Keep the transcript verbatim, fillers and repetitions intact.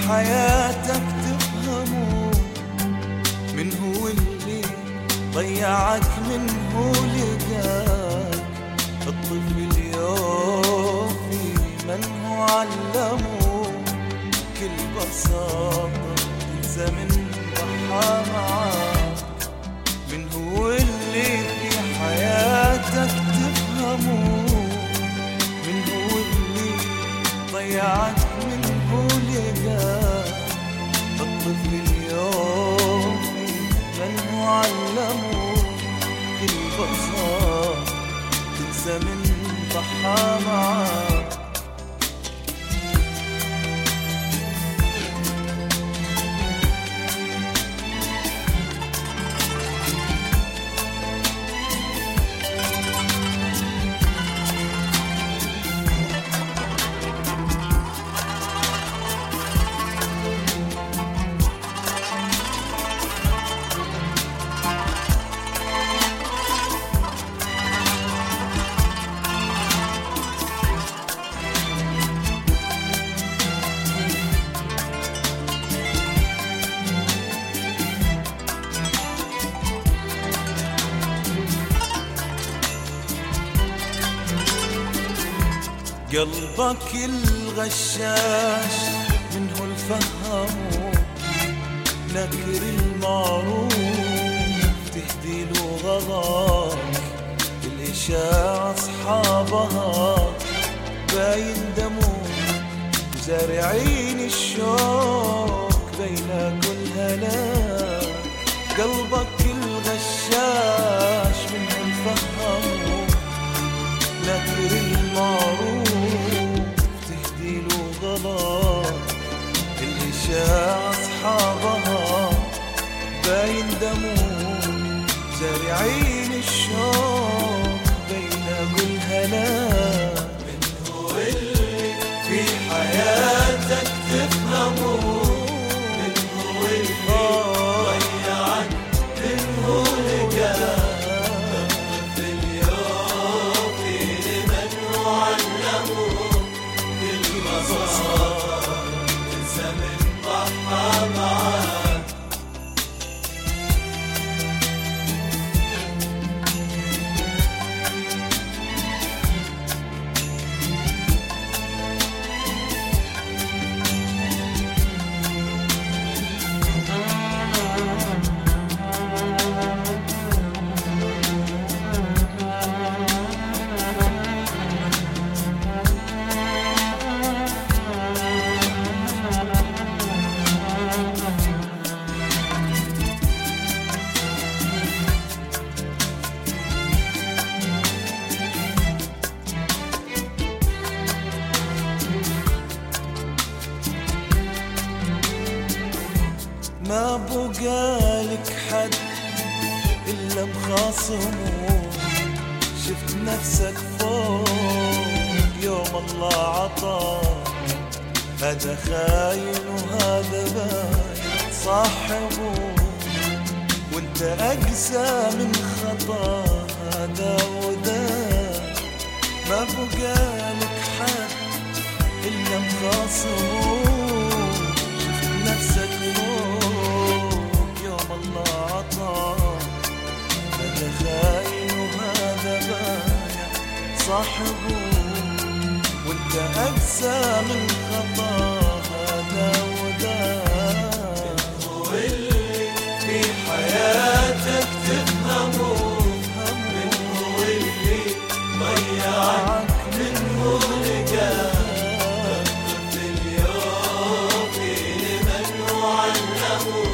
حياتك تفهمه، من هو اللي ضيعك، من هو لقاك. الطفل اليوم في من هو علمه، بكل بساطة تنسى من ضحى معاك. من هو اللي في حياتك تفهمه، من هو اللي ضيعك، من هو لقاك. الطفل اليوم في من هو علمه، بكل بساطة تنسى من ضحى معاك. قلبك الغشاش منه الفهمه، نكر المعروف تهدي له غضاك. الإشاعة أصحابها باين دمه، زارعين الشوق بين كل هلاك. قلبك الغشاش منه الفهمه، نكر المعروف تهدي له غضاك. الإشاعة أصحابها باين دمه، زارعين الشوق بين كل هلاك. من هو اللي في حياتك تفهمه، من هو اللي ضيعك، من هو لقاك. ما بقالك حد إلا مخاصمه، شفت نفسك فوق يوم الله عطاك. هذا خاين وهذا باين صاحبه، وانت أقسى من خطا هذا وذاك. ما بقالك حد إلا مخاصمه، شفت نفسك فوق يوم الله عطاك. هذا خاين وهذا بايع صاحبه، وانت أقسى من خطا هذا وذاك. من هو اللي في حياتك تفهمه، من هو اللي ضيعك، من هو لقاك. الطفل اليوم في من هو علمه،